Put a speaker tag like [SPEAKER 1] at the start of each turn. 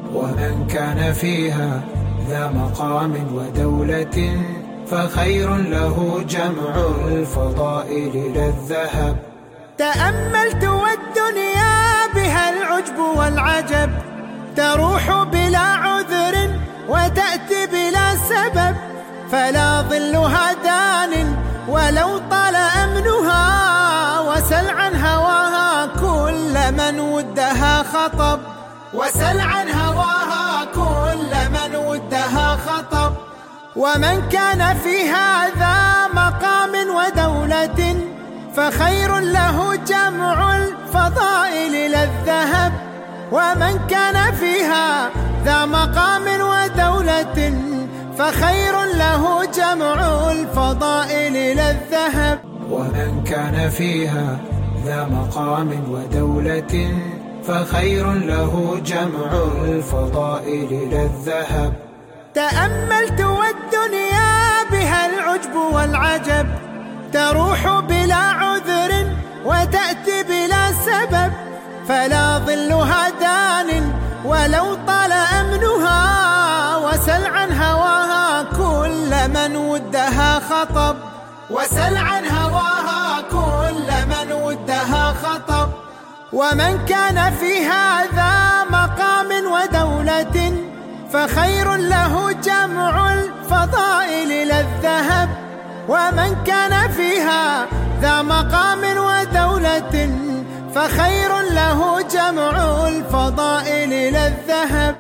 [SPEAKER 1] ومن كان فيها ذا مقام ودولة فخير له جمع الفضائل لا الذهب.
[SPEAKER 2] تأملت والدنيا بها العجب والعجب، تروح بلا عذر وتأتي بلا سبب، فلا ظلها دان ولو طال أمنها، وسل عن هواها كل من ودها خطب، وسل عن هواها كل من ودها خطب. ومن كان في هذا مقام ودولة فخير له جمع الفضائل لا الذهب. ومن كان فيها ذا مقام ودولة فخير له جمع الفضائل لا الذهب.
[SPEAKER 1] ومن كان فيها ذا مقام ودولة فخير له جمع الفضائل لا الذهب.
[SPEAKER 2] تأملت والدنيا بها العجب والعجب، تروح بلا عذر وتأتي بلا سبب، فلا ظلها دان ولو طال أمنها، وسل عن هواها كل من ودها خطب، وسل عن هواها كل من ودها خطب. ومن كان في هذا مقام ودولة فخير له جمع الفضائل لا الذهب. ومن كان فيها ذا مقام ودولة فخير له جمع الفضائل لا الذهب.